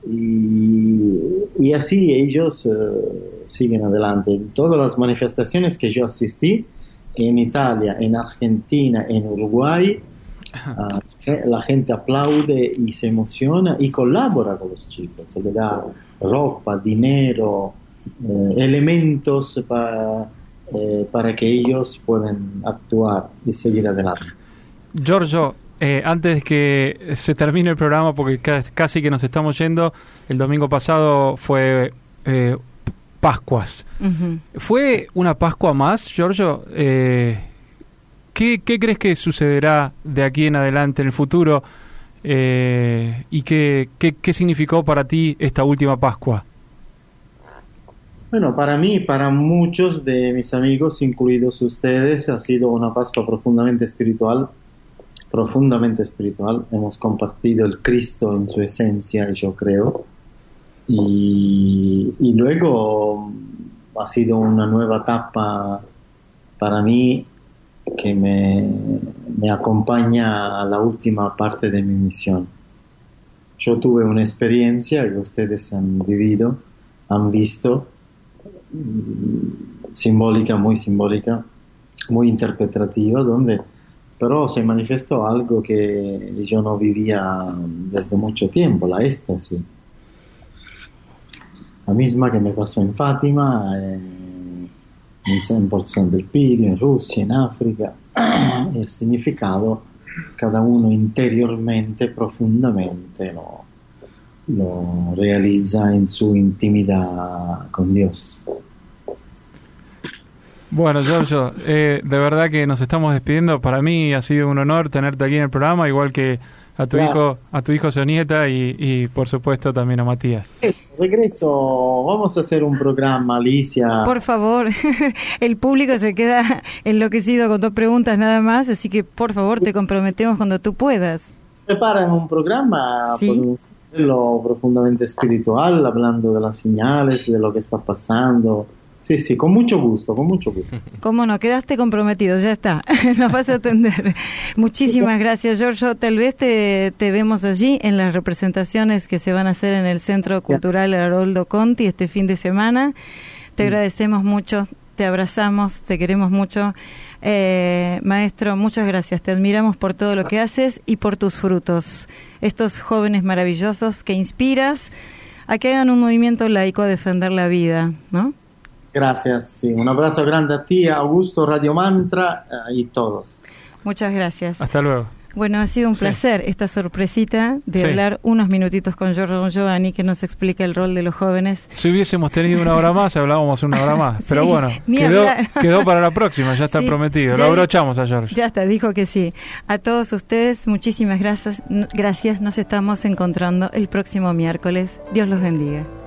y así ellos siguen adelante. En todas las manifestaciones que yo asistí, en Italia, en Argentina, en Uruguay, la gente aplaude y se emociona y colabora con los chicos, se le da ropa, dinero, elementos para que ellos puedan actuar y seguir adelante. Giorgio, antes que se termine el programa, porque casi que nos estamos yendo, el domingo pasado fue Pascuas. Uh-huh. ¿Fue una Pascua más, Giorgio? ¿Qué crees que sucederá de aquí en adelante, en el futuro? ¿Y qué significó para ti esta última Pascua? Bueno, para mí, para muchos de mis amigos, incluidos ustedes, ha sido una Pascua profundamente espiritual. Hemos compartido el Cristo en su esencia, yo creo. Y luego ha sido una nueva etapa para mí que me acompaña a la última parte de mi misión. Yo tuve una experiencia que ustedes han vivido, han visto, simbólica, muy interpretativa, donde pero se manifestó algo que yo no vivía desde mucho tiempo, la éxtasis. La misma que me pasó en Fátima, en Porción del Pirio, en Rusia, en África. El significado, cada uno interiormente, profundamente, lo realiza en su intimidad con Dios. Bueno, Giorgio, de verdad que nos estamos despidiendo. Para mí ha sido un honor tenerte aquí en el programa, igual que a tu hijo Sonieta y por supuesto también a Matías. Regreso, vamos a hacer un programa, Alicia. Por favor, el público se queda enloquecido con 2 preguntas nada más, así que por favor te comprometemos cuando tú puedas. Preparan un programa, ¿sí? Por lo profundamente espiritual, hablando de las señales, de lo que está pasando. Sí, con mucho gusto. ¿Cómo no? Quedaste comprometido, ya está, nos vas a atender. Muchísimas gracias, Giorgio. Tal vez te vemos allí en las representaciones que se van a hacer en el Centro Cultural Haroldo Conti este fin de semana. Te agradecemos mucho, te abrazamos, te queremos mucho. Maestro, muchas gracias. Te admiramos por todo lo que haces y por tus frutos. Estos jóvenes maravillosos que inspiras a que hagan un movimiento laico a defender la vida, ¿no? Gracias, sí. Un abrazo grande a ti, a Augusto, Radio Mantra y todos. Muchas gracias. Hasta luego. Bueno, ha sido un placer esta sorpresita de hablar unos minutitos con Giorgio Giovanni, que nos explica el rol de los jóvenes. Si hubiésemos tenido 1 hora más, hablábamos 1 hora más. Pero bueno, quedó para la próxima, ya está prometido. Lo abrochamos a Giorgio. Ya está, dijo que sí. A todos ustedes, muchísimas gracias. Nos estamos encontrando el próximo miércoles. Dios los bendiga.